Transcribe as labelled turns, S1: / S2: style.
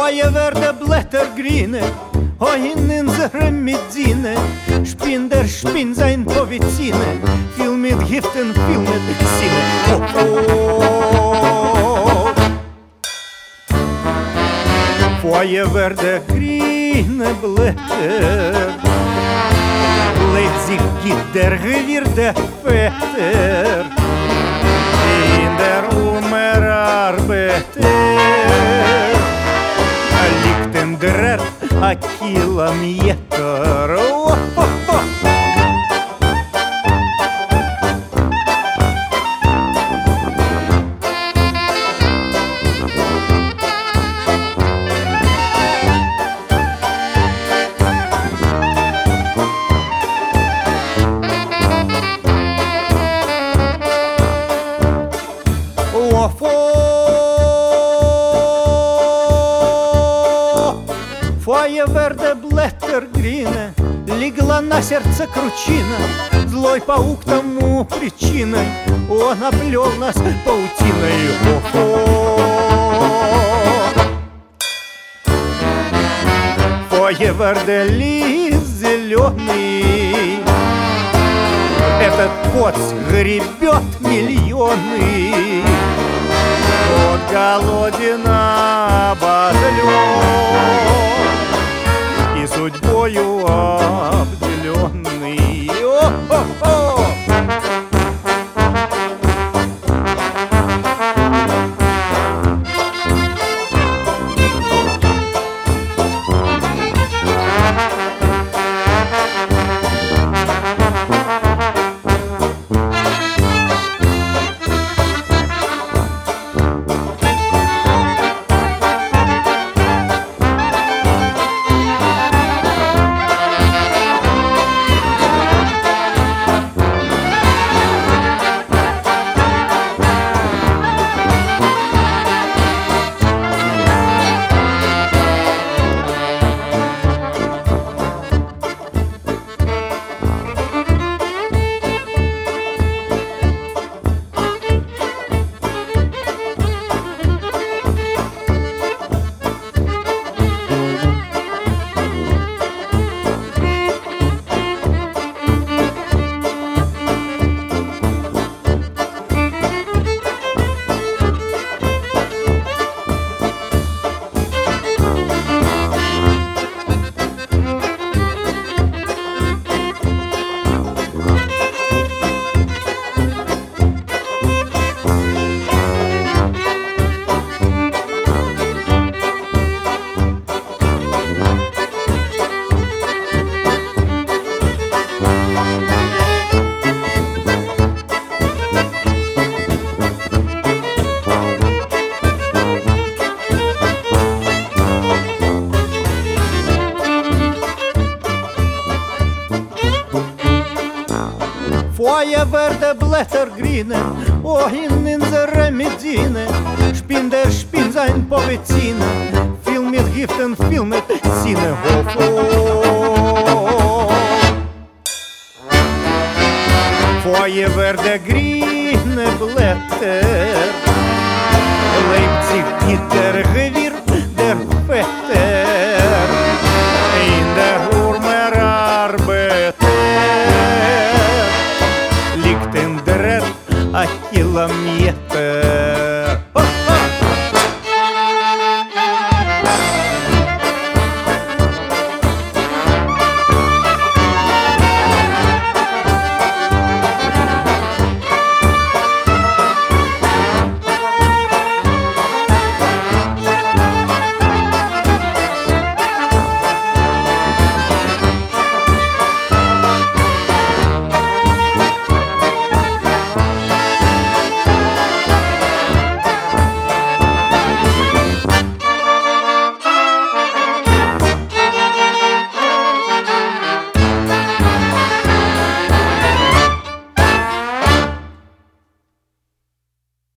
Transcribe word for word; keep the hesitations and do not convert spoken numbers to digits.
S1: Foaie verde, blättergrine och in unsere Medizin. Spinder, spinn sein Povizine, viel mit Giften, viel mit Sinne. Oh, oh. Foaie verde, grine Blätter, lebt sich der gewirrte Vetter in der Umerarbeiter. Liegt in der a Kilometer. Oh, oh, oh. Foaie verde, blättergrine, легла на сердце кручина. Злой паук тому причиной, он оплел нас паутиной. Foaie verde, лист зеленый, этот поц гребет миллионы. От голоден обозлен и судьбою обделенный. О-хо-хо! Foaie verde, blättergrine och in unsere Medizin. Spinder, spinn sein Povizin, viel mit Giften, viel mit Sinne. Foaie verde, grine Blätter, lebt sich der Gewinn.